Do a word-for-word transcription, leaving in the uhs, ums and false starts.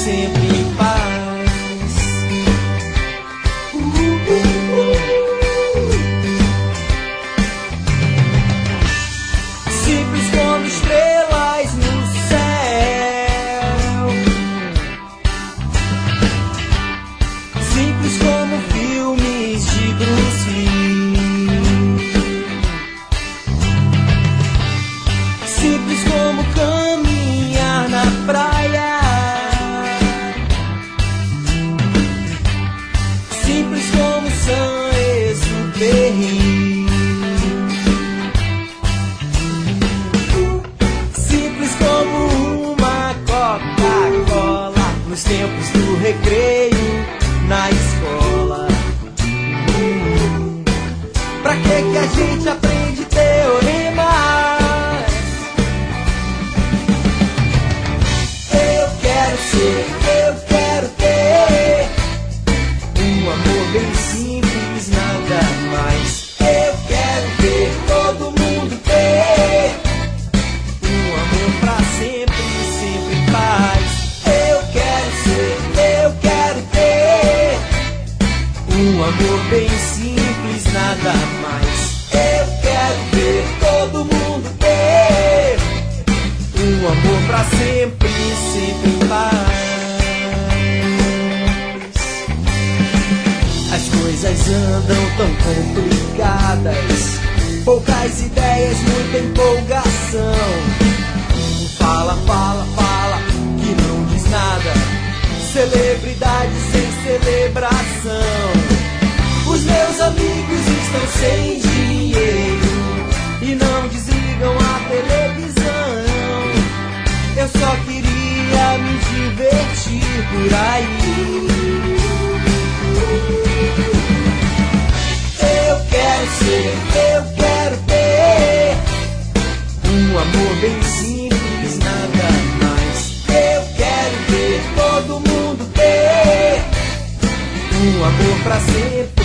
sempre em paz. Uh, uh, uh. Simples como estrelas no céu, simples como filmes de Bruce Lee, simples como caminhar na praia, simples como Saint-Exupéry, simples como uma Coca-Cola nos tempos do recreio na escola. Hum, pra que que a gente aprende teoremas? Eu quero ser, eu quero ter um amor bem simples, nada mais. Eu quero ver todo mundo ter um amor pra sempre, sempre em paz. Eu quero ser, eu quero ter um amor bem simples, nada mais. Eu quero ver todo mundo ter um amor pra sempre, sempre em paz. As coisas andam tão complicadas, poucas ideias, muita empolgação. Fala, fala, fala, que não diz nada. Celebridade sem celebração. Os meus amigos estão sem dinheiro e não desligam a televisão. Eu só queria me divertir por aí. Eu quero ser, eu quero ter um amor bem simples, nada mais. Eu quero ver todo mundo ter um amor pra sempre.